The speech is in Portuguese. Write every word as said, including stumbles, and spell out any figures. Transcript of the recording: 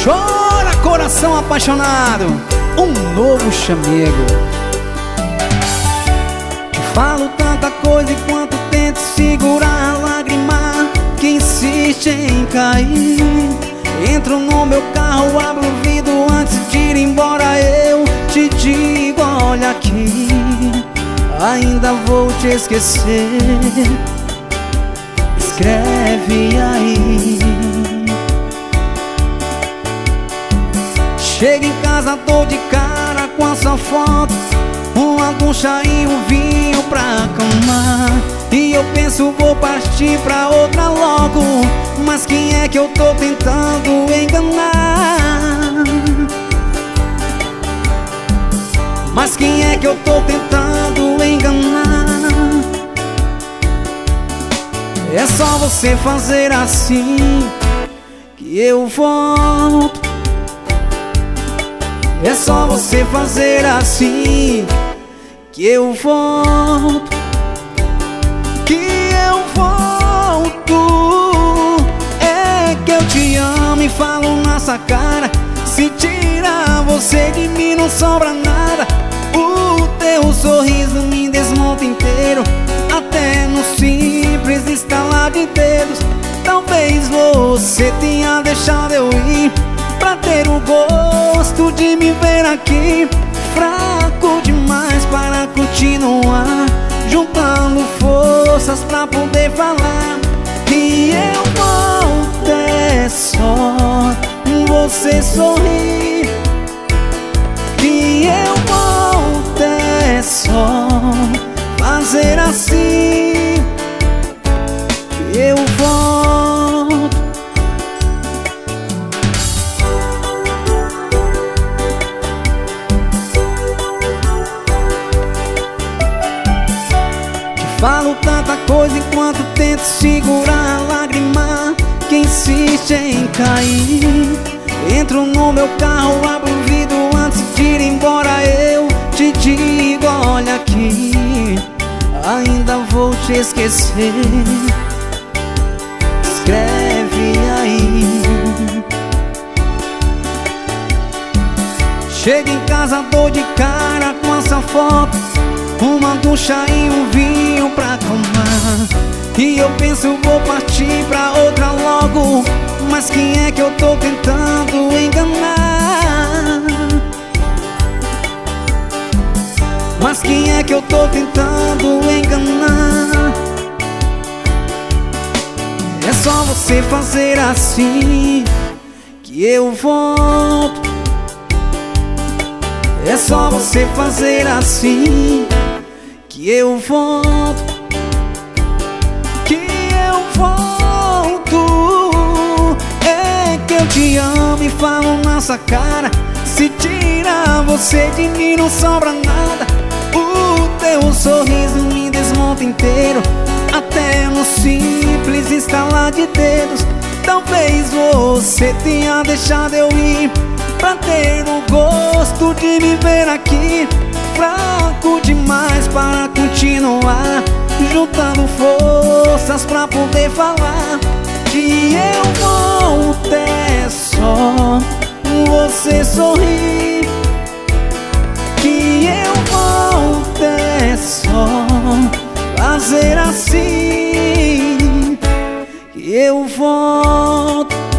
Chora, coração apaixonado, um novo chamego. Te falo tanta coisa enquanto tento segurar a lágrima que insiste em cair. Entro no meu carro, abro o vidro antes de ir embora. Eu te digo, olha aqui, ainda vou te esquecer. Escreve aí. Chego em casa, tô de cara com a sua foto, uma ducha e um vinho pra acalmar. E eu penso, vou partir pra outra logo, mas quem é que eu tô tentando enganar? Mas quem é que eu tô tentando enganar? É só você fazer assim que eu volto. É só você fazer assim que eu volto, que eu volto. É que eu te amo e falo na sua cara. Se tirar você de mim não sobra nada. O teu sorriso me desmonta inteiro, até no simples estalar de dedos. Talvez você tenha deixado eu ir pra ter o gosto de me ver aqui, fraco demais para continuar, juntando forças pra poder falar que eu volto. É só você sorrir, que eu volto. É só fazer assim que eu volto. Falo tanta coisa enquanto tento segurar a lágrima que insiste em cair. Entro no meu carro, abro o vidro antes de ir embora. Eu te digo, olha aqui, ainda vou te esquecer. Escreve aí. Chego em casa, dou de cara com essa foto, uma ducha e um vinho pra acalmar. E eu penso, vou partir pra outra logo, mas quem é que eu tô tentando enganar? Mas quem é que eu tô tentando enganar? É só você fazer assim que eu volto. É só você fazer assim que eu volto, que eu volto. É que eu te amo e falo na sua cara. Se tirar você de mim não sobra nada. O teu sorriso me desmonta inteiro, até no simples estalar de dedos. Talvez você tenha deixado eu ir pra ter o gosto de me ver aqui, fraco demais para continuar, juntando forças pra poder falar que eu volto. É só você sorrir, que eu volto. É só fazer assim que eu volto.